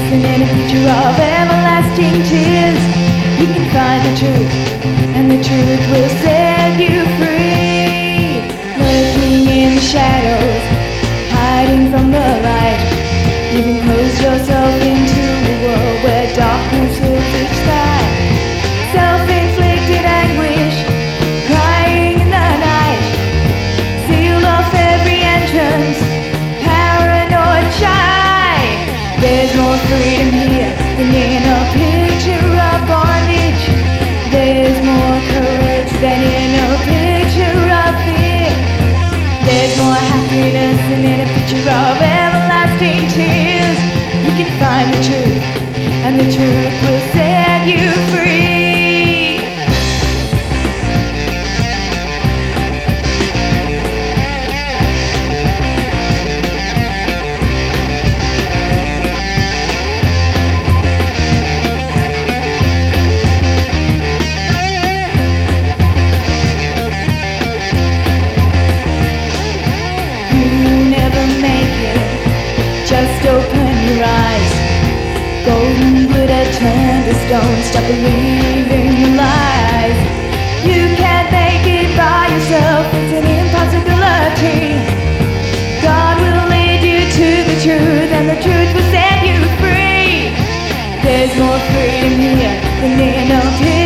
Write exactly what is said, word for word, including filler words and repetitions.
and in a future of everlasting tears. You can find the truth, and the truth will set you free. Lurking in the shadows, hiding from the light. You can close yourself into a world where darkness fills each side. Self-inflicted anguish, crying in the night. Seal off every entrance, paranoid shy. There's more freedom here than in a picture of bondage. There's more courage than in a picture of fear. There's more happiness than in a picture of everlasting tears. You can find the truth, and the truth will set you free. Just open your eyes. Golden glitter turn to stone. Stop believing the lies. You can't make it by yourself, it's an impossibility. God will lead you to the truth, and the truth will set you free. There's more freedom here than in a pit.